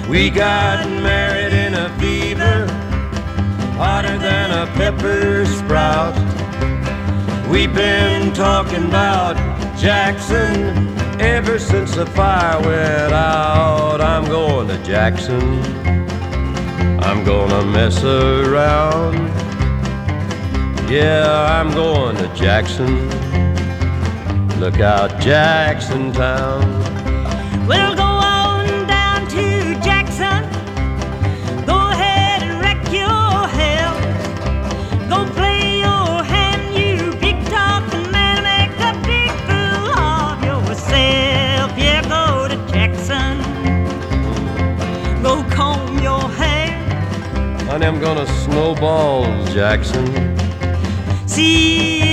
We got married in a fever, hotter than a pepper sprout. We've been talking about Jackson ever since the fire went out. I'm going to Jackson, I'm gonna mess around. Yeah, I'm going to Jackson. Look out, Jackson Town. We'll go on down to Jackson. Go ahead and wreck your hell. Go play your hand, you big talking man. Make a big fool of yourself. Yeah, go to Jackson. Go comb your hair. Honey, I'm gonna snowball Jackson. See